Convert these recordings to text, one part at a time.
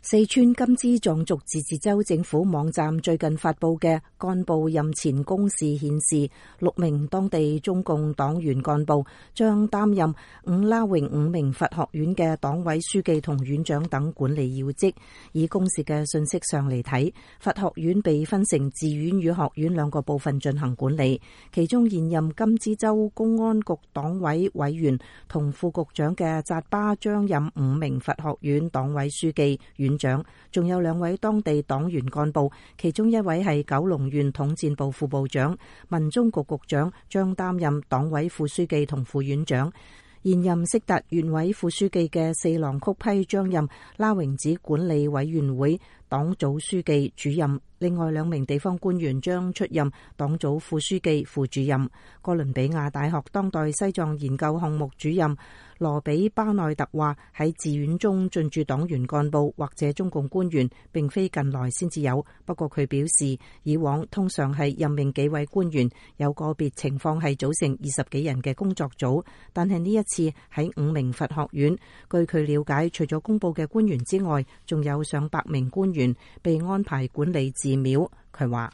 四川甘孜藏族自治州政府網站最近發布嘅幹部任前公示顯示，6名當地中共黨員幹部將擔任五拉榮5名佛學院嘅黨委書記同院長等管理要職。以公示嘅信息上嚟睇，佛學院被分成寺院與學院兩個部分進行管理，其中現任甘孜州公安局黨委委員同副局長嘅扎巴將任5名佛學院黨委書記、院長，仲有2位當地黨員幹部，其中一位係九龍縣統戰部副部長、民中局局長，將擔任黨委副書記同副院長。現任色達縣委副書記嘅四郎曲批將任拉榮寺管理委員會黨組書記、主任。另外2名地方官員將出任黨組副書記、副主任。哥倫比亞大學當代西藏研究項目主任羅比巴內特話，喺寺院中進駐黨員幹部或者中共官員並非近來先至有，不過佢表示以往通常係任命幾位官員，有個別情況係組成20幾人嘅工作組，但係呢一次喺5名佛學院，據佢了解，除咗公布嘅官員之外，仲有上百名官員被安排管理寺廟。佢話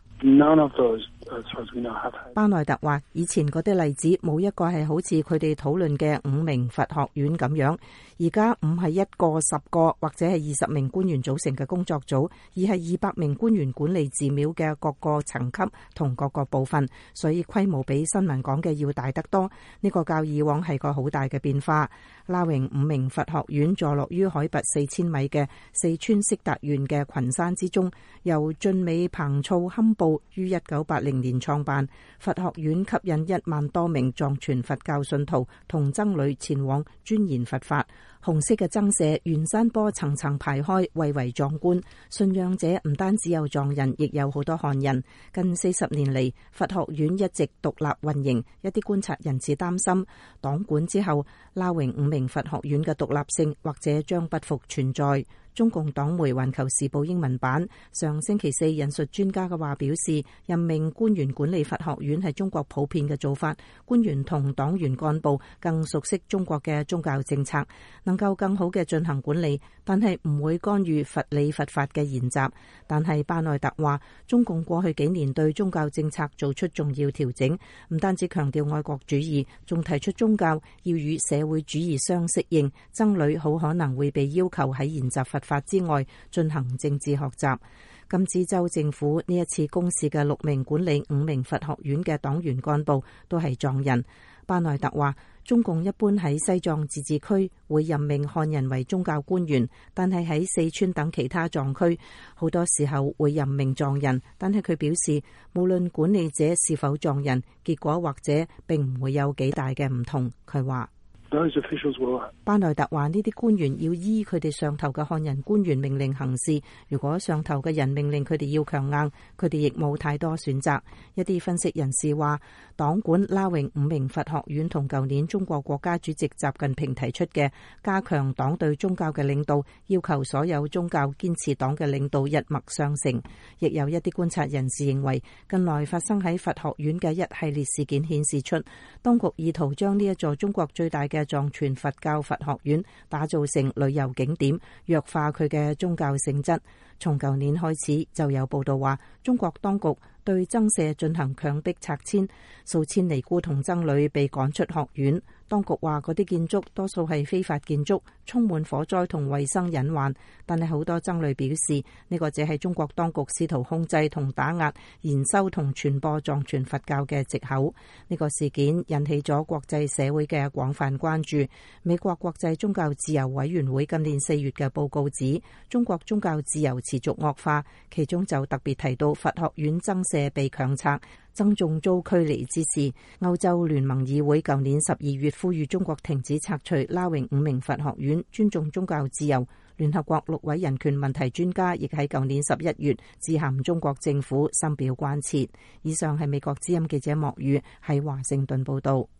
巴內特話，以前嗰啲例子冇一個係好似佢哋討論嘅5名佛學院咁樣，而家唔係1個、10個或者係20名官員組成嘅工作組，而係200名官員管理寺廟嘅各個層級同各個部分，所以規模比新聞講嘅要大得多。呢個較以往係個好大嘅變化。拉榮5名佛學院坐落於海拔4000米嘅四川色達縣嘅群山之中，由晉美彭措堪布於1980年創辦。佛學院吸引1萬多名藏傳佛教信徒同僧侶前往鑽研佛法。紅色嘅僧舍沿山坡層層排開，蔚為壯觀。信仰者唔單止有藏人，亦有好多漢人。近40年嚟，佛學院一直獨立運營。一啲觀察人士擔心，黨管之後，拉榮5名佛學院嘅獨立性或者將不復存在。中共黨媒《環球時報》英文版上星期4引述專家嘅話表示，任命官員管理佛學院係中國普遍嘅做法。官員同黨員幹部更熟悉中國嘅宗教政策，能夠更好嘅進行管理，但係唔會干預佛理佛法嘅研習。但係巴內特話，中共過去幾年對宗教政策做出重要調整，唔單止強調愛國主義，仲提出宗教要與社會主義相適應，僧侶好可能會被要求喺研習佛法之外進行政治學習。甘孜州政府呢一次公示嘅6名管理5名佛學院嘅黨員幹部都係藏人。巴內特話，中共一般喺西藏自治區會任命漢人為宗教官員，但係喺四川等其他藏區好多時候會任命藏人。但係佢表示，無論管理者是否藏人，結果或者並唔會有幾大嘅唔同。佢話巴內特話，呢啲官員要依佢哋上頭嘅漢人官員命令行事，如果上頭嘅人命令佢哋要強硬，佢哋亦冇太多選擇。一啲分析人士話，黨管拉榮5名佛學院同舊年中國國家主席習近平提出嘅加強黨對宗教嘅領導，要求所有宗教堅持黨嘅領導一脈相承。亦有一啲觀察人士認為，近來發生喺佛學院嘅一系列事件顯示出，當局意圖將呢一座中國最大嘅藏傳佛教佛學院打造成旅遊景點，弱化佢嘅宗教性質。從舊年開始就有報道話，中國當局對僧舍進行強迫拆遷，數千尼姑同僧侶被趕出學院。當局話嗰啲建築多數係非法建築，充滿火災同衛生隱患。但係好多僧侶表示，呢個只係中國當局試圖控制同打壓研修同傳播藏傳佛教嘅藉口。呢個事件引起咗國際社會嘅廣泛關注。美國國際宗教自由委員會今年4月嘅報告指，中國宗教自由持續惡化，其中就特別提到佛學院僧舍被強拆，僧眾遭驅離之事。歐洲聯盟議會舊年12月呼籲中國停止拆除拉榮5名佛學院，尊重宗教自由。聯合國6位人權問題專家亦喺舊年11月致函中國政府，深表關切。以上係美國之音記者莫宇喺華盛頓報道。